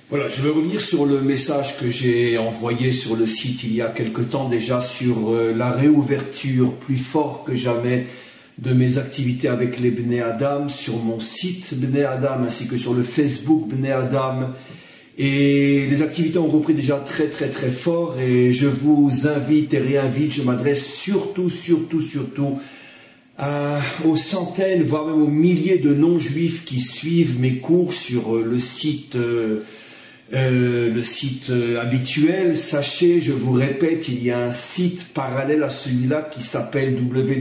Voilà, je vais revenir sur le message que j'ai envoyé sur le site il y a quelque temps déjà sur la réouverture plus fort que jamais de mes activités avec les Bnei Adam, sur mon site Bnei Adam ainsi que sur le Facebook Bnei Adam. Et les activités ont repris déjà très fort et je vous invite et réinvite, je m'adresse surtout aux centaines, voire même aux milliers de non-juifs qui suivent mes cours sur le site habituel. Sachez, je vous répète, il y a un site parallèle à celui-là qui s'appelle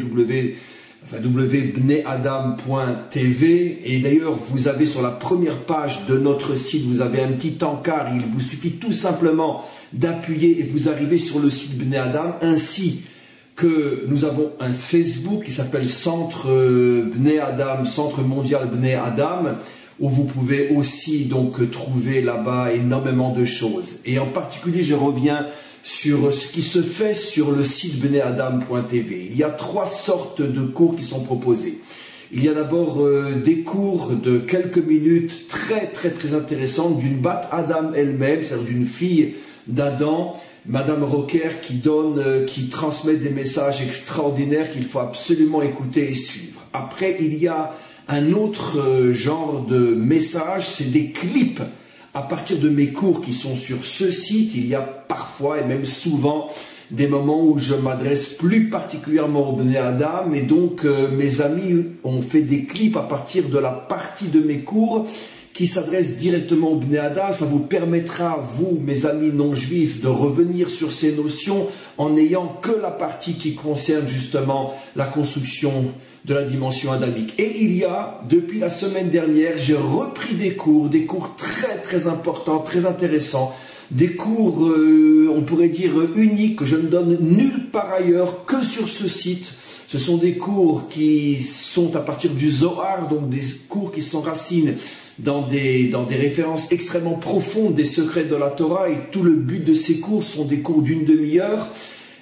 www.bneiadam.tv et d'ailleurs vous avez sur la première page de notre site, vous avez un petit encart, il vous suffit tout simplement d'appuyer et vous arrivez sur le site Bnei Adam, ainsi que nous avons un Facebook qui s'appelle Centre Bnei Adam, Centre Mondial Bnei Adam, où vous pouvez aussi donc trouver là-bas énormément de choses. Et en particulier, je reviens sur ce qui se fait sur le site bneiadam.tv. Il y a 3 sortes de cours qui sont proposés. Il y a d'abord des cours de quelques minutes très intéressants d'une Bat Adam elle-même, c'est-à-dire d'une fille d'Adam, Madame Rocker, qui transmet des messages extraordinaires qu'il faut absolument écouter et suivre. Après, il y a un autre genre de message, c'est des clips à partir de mes cours qui sont sur ce site. Il y a parfois et même souvent des moments où je m'adresse plus particulièrement au Bnei Adam et donc mes amis ont fait des clips à partir de la partie de mes cours qui s'adresse directement au Bnei Adam. Ça vous permettra, vous, mes amis non-juifs, de revenir sur ces notions en n'ayant que la partie qui concerne justement la construction de la dimension adamique. Et il y a, depuis la semaine dernière, j'ai repris des cours très importants, très intéressants, des cours, on pourrait dire, uniques, que je ne donne nulle part ailleurs que sur ce site. Ce sont des cours qui sont à partir du Zohar, donc des cours qui s'enracinent dans des références extrêmement profondes des secrets de la Torah, et tout le but de ces cours sont des cours d'une demi-heure.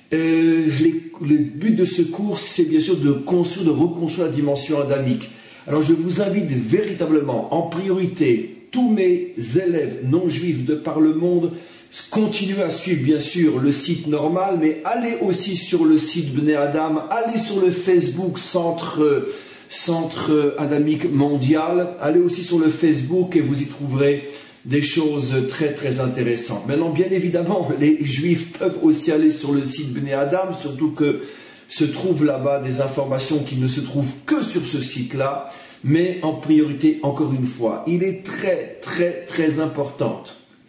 Le but de ce cours, c'est bien sûr de reconstruire la dimension adamique. Alors je vous invite véritablement, en priorité, tous mes élèves non-juifs de par le monde, continuez à suivre bien sûr le site normal, mais allez aussi sur le site Bnei Adam, allez sur le Facebook Centre Adamique Mondial, allez aussi sur le Facebook et vous y trouverez des choses très intéressantes. Maintenant, bien évidemment, les Juifs peuvent aussi aller sur le site Bnei Adam, surtout que se trouvent là-bas des informations qui ne se trouvent que sur ce site-là, mais en priorité, encore une fois, il est très important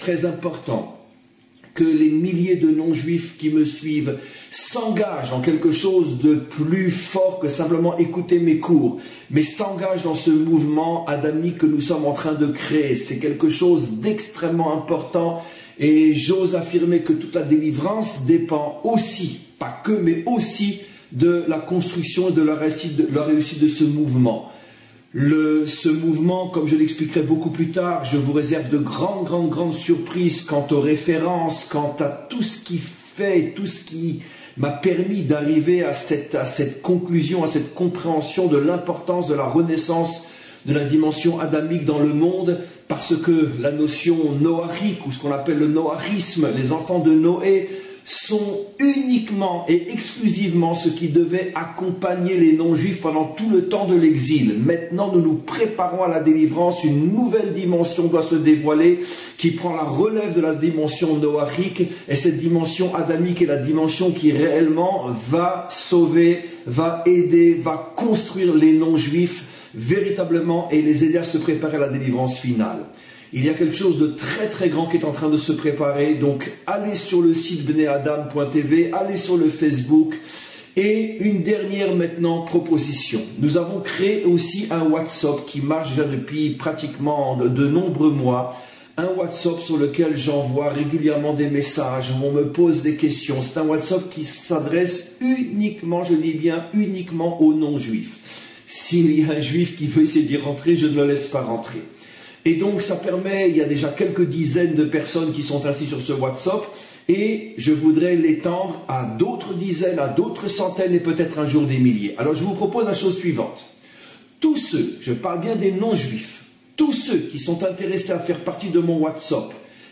que les milliers de non-juifs qui me suivent s'engagent dans quelque chose de plus fort que simplement écouter mes cours, mais s'engagent dans ce mouvement adamique que nous sommes en train de créer. C'est quelque chose d'extrêmement important et j'ose affirmer que toute la délivrance dépend aussi, pas que, mais aussi de la construction et de la réussite de ce mouvement. Ce mouvement, comme je l'expliquerai beaucoup plus tard, je vous réserve de grandes surprises quant aux références, quant à tout ce qui fait, tout ce qui m'a permis d'arriver à cette conclusion, à cette compréhension de l'importance de la renaissance de la dimension adamique dans le monde, parce que la notion noahique, ou ce qu'on appelle le noahisme, les enfants de Noé, sont uniquement et exclusivement ce qui devait accompagner les non-juifs pendant tout le temps de l'exil. Maintenant, nous nous préparons à la délivrance, une nouvelle dimension doit se dévoiler qui prend la relève de la dimension noahique, et cette dimension adamique est la dimension qui réellement va sauver, va aider, va construire les non-juifs véritablement et les aider à se préparer à la délivrance finale. Il y a quelque chose de très grand qui est en train de se préparer, donc allez sur le site bneiadam.tv, allez sur le Facebook. Et une dernière maintenant proposition. Nous avons créé aussi un WhatsApp qui marche déjà depuis pratiquement de nombreux mois. Un WhatsApp sur lequel j'envoie régulièrement des messages, où on me pose des questions. C'est un WhatsApp qui s'adresse uniquement, je dis bien uniquement aux non-juifs. S'il y a un juif qui veut essayer d'y rentrer, je ne le laisse pas rentrer. Et donc ça permet, il y a déjà quelques dizaines de personnes qui sont inscrites sur ce WhatsApp et je voudrais l'étendre à d'autres dizaines, à d'autres centaines et peut-être un jour des milliers. Alors je vous propose la chose suivante. Tous ceux, je parle bien des non-juifs, tous ceux qui sont intéressés à faire partie de mon WhatsApp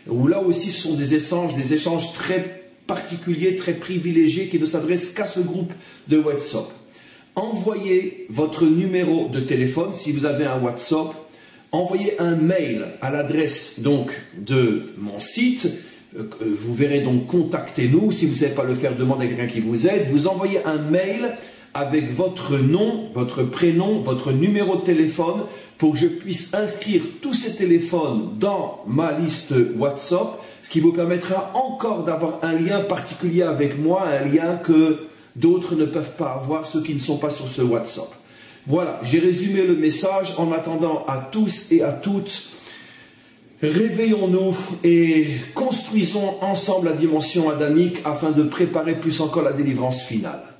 où là aussi ce sont des échanges très particuliers, très privilégiés qui ne s'adressent qu'à ce groupe de WhatsApp. Envoyez votre numéro de téléphone si vous avez un WhatsApp. Envoyez un mail à l'adresse donc de mon site. Vous verrez donc contactez-nous. Si vous ne savez pas le faire, demandez à quelqu'un qui vous aide. Vous envoyez un mail avec votre nom, votre prénom, votre numéro de téléphone pour que je puisse inscrire tous ces téléphones dans ma liste WhatsApp, ce qui vous permettra encore d'avoir un lien particulier avec moi, un lien que d'autres ne peuvent pas avoir, ceux qui ne sont pas sur ce WhatsApp. Voilà, j'ai résumé le message. En attendant, à tous et à toutes, réveillons-nous et construisons ensemble la dimension adamique afin de préparer plus encore la délivrance finale.